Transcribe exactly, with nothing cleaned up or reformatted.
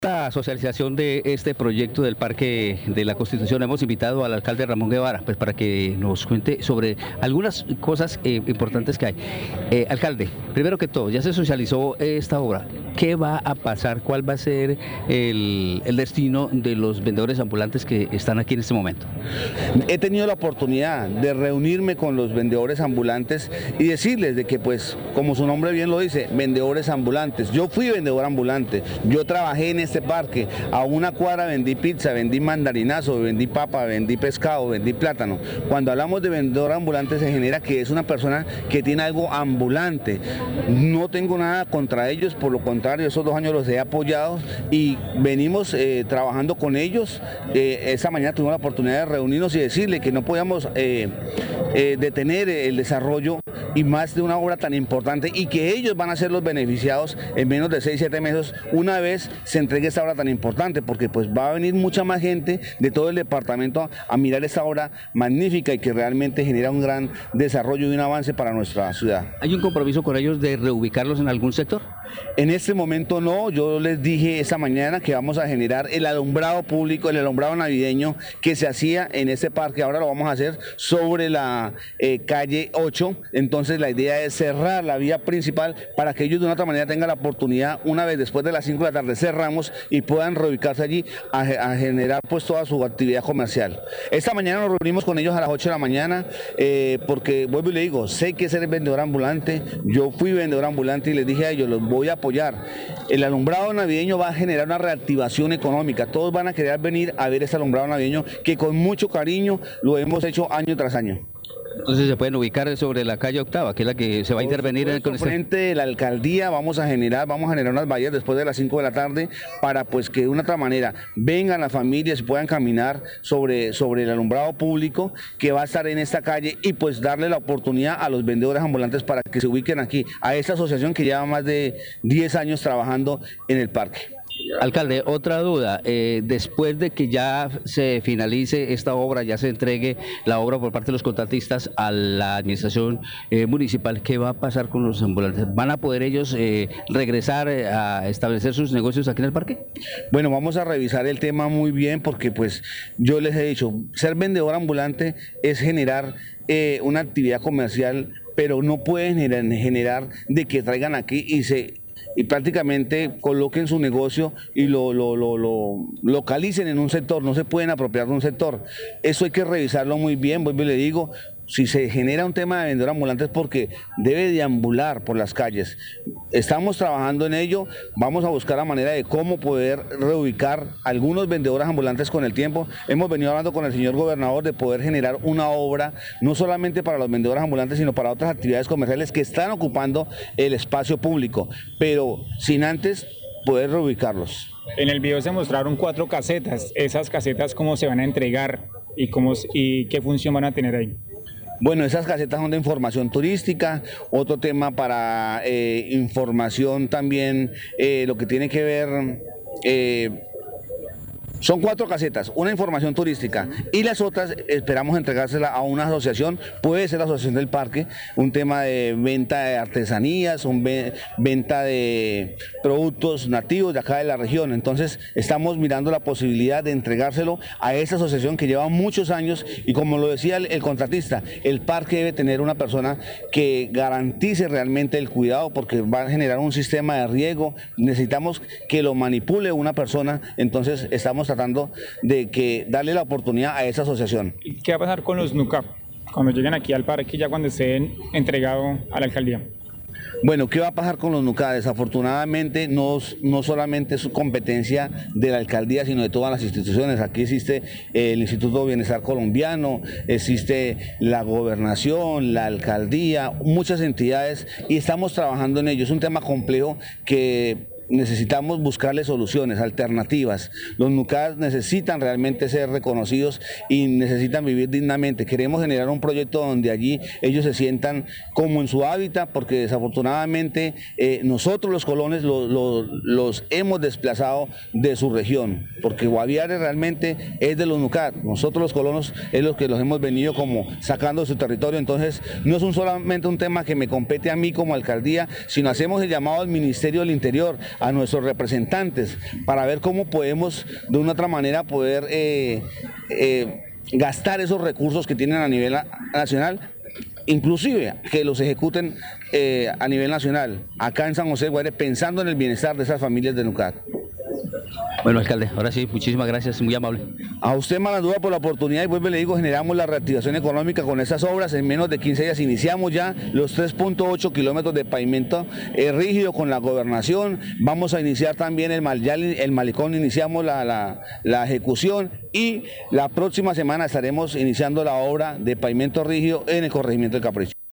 La socialización de este proyecto del Parque de la Constitución hemos invitado al alcalde Ramón Guevara pues para que nos cuente sobre algunas cosas eh, importantes que hay. Eh, alcalde, primero que todo, ya se socializó esta obra. ¿Qué va a pasar? ¿Cuál va a ser el, el destino de los vendedores ambulantes que están aquí en este momento? He tenido la oportunidad de reunirme con los vendedores ambulantes y decirles de que, pues, como su nombre bien lo dice, vendedores ambulantes. Yo fui vendedor ambulante, yo trabajé en este parque, a una cuadra vendí pizza, vendí mandarinazo, vendí papa, vendí pescado, vendí plátano. Cuando hablamos de vendedor ambulante se genera que es una persona que tiene algo ambulante. No tengo nada contra ellos, por lo contrario, esos dos años los he apoyado y venimos eh, trabajando con ellos. Eh, esa mañana tuvimos la oportunidad de reunirnos y decirle que no podíamos eh, eh, detener el desarrollo y más de una obra tan importante y que ellos van a ser los beneficiados en menos de seis, siete meses una vez se entregue esta obra tan importante, porque pues va a venir mucha más gente de todo el departamento a, a mirar esta obra magnífica y que realmente genera un gran desarrollo y un avance para nuestra ciudad. ¿Hay un compromiso con ellos de reubicarlos en algún sector? En este momento no, yo les dije esta mañana que vamos a generar el alumbrado público, el alumbrado navideño que se hacía en este parque, ahora lo vamos a hacer sobre la eh, calle ocho, entonces la idea es cerrar la vía principal para que ellos de una otra manera tengan la oportunidad, una vez después de las cinco de la tarde cerramos y puedan reubicarse allí a, a generar pues toda su actividad comercial. Esta mañana nos reunimos con ellos a las ocho de la mañana eh, porque vuelvo y le digo, sé que ser vendedor ambulante, yo fui vendedor ambulante y les dije a ellos, los voy a apoyar. El alumbrado navideño va a generar una reactivación económica, todos van a querer venir a ver este alumbrado navideño que con mucho cariño lo hemos hecho año tras año. Entonces se pueden ubicar sobre la calle Octava, que es la que se va a intervenir en con este... frente de la alcaldía vamos a generar, vamos a generar unas vallas después de las cinco de la tarde para pues que de una otra manera vengan las familias y puedan caminar sobre, sobre el alumbrado público que va a estar en esta calle y pues darle la oportunidad a los vendedores ambulantes para que se ubiquen aquí, a esta asociación que lleva más de diez años trabajando en el parque. Alcalde, otra duda, eh, después de que ya se finalice esta obra, ya se entregue la obra por parte de los contratistas a la administración eh, municipal, ¿qué va a pasar con los ambulantes? ¿Van a poder ellos eh, regresar a establecer sus negocios aquí en el parque? Bueno, vamos a revisar el tema muy bien porque pues yo les he dicho, ser vendedor ambulante es generar eh, una actividad comercial, pero no pueden generar, generar de que traigan aquí y se... y prácticamente coloquen su negocio y lo, lo, lo, lo localicen en un sector, no se pueden apropiar de un sector. Eso hay que revisarlo muy bien, vuelvo y le digo, si se genera un tema de vendedor ambulante es porque debe deambular por las calles. Estamos trabajando en ello, vamos a buscar la manera de cómo poder reubicar algunos vendedores ambulantes con el tiempo. Hemos venido hablando con el señor gobernador de poder generar una obra, no solamente para los vendedores ambulantes, sino para otras actividades comerciales que están ocupando el espacio público, pero sin antes poder reubicarlos. En el video se mostraron cuatro casetas, esas casetas cómo se van a entregar y, cómo, y qué función van a tener ahí. Bueno, esas casetas son de información turística, otro tema para eh, información también, eh, lo que tiene que ver... Eh, Son cuatro casetas, una información turística y las otras esperamos entregársela a una asociación, puede ser la asociación del parque, un tema de venta de artesanías, un ve venta de productos nativos de acá de la región. Entonces estamos mirando la posibilidad de entregárselo a esa asociación que lleva muchos años y como lo decía el, el contratista, el parque debe tener una persona que garantice realmente el cuidado porque va a generar un sistema de riego, necesitamos que lo manipule una persona, entonces estamos tratando de que darle la oportunidad a esa asociación. ¿Qué va a pasar con los NUCAP cuando lleguen aquí al parque ya cuando estén entregados a la alcaldía? Bueno, ¿qué va a pasar con los NUCAP? Desafortunadamente no, no solamente es competencia de la alcaldía, sino de todas las instituciones. Aquí existe el Instituto de Bienestar Colombiano, existe la gobernación, la alcaldía, muchas entidades y estamos trabajando en ello. Es un tema complejo que necesitamos buscarle soluciones, alternativas. Los NUCAP necesitan realmente ser reconocidos y necesitan vivir dignamente. Queremos generar un proyecto donde allí ellos se sientan como en su hábitat, porque desafortunadamente eh, nosotros los colones lo, lo, los hemos desplazado de su región, porque Guaviare realmente es de los NUCAP. Nosotros los colonos es los que los hemos venido como sacando de su territorio. Entonces no es un solamente un tema que me compete a mí como alcaldía, sino hacemos el llamado al Ministerio del Interior a nuestros representantes para ver cómo podemos de una otra manera poder eh, eh, gastar esos recursos que tienen a nivel nacional, inclusive que los ejecuten eh, a nivel nacional, acá en San José de Guaviare, pensando en el bienestar de esas familias de Nucar. Bueno, alcalde, ahora sí, muchísimas gracias, muy amable. A usted, Malandúa, por la oportunidad, y vuelvo y le digo, generamos la reactivación económica con esas obras. En menos de quince días iniciamos ya los tres punto ocho kilómetros de pavimento eh, rígido con la gobernación. Vamos a iniciar también el, mal, ya el malecón, iniciamos la, la, la ejecución, y la próxima semana estaremos iniciando la obra de pavimento rígido en el corregimiento del Capricho.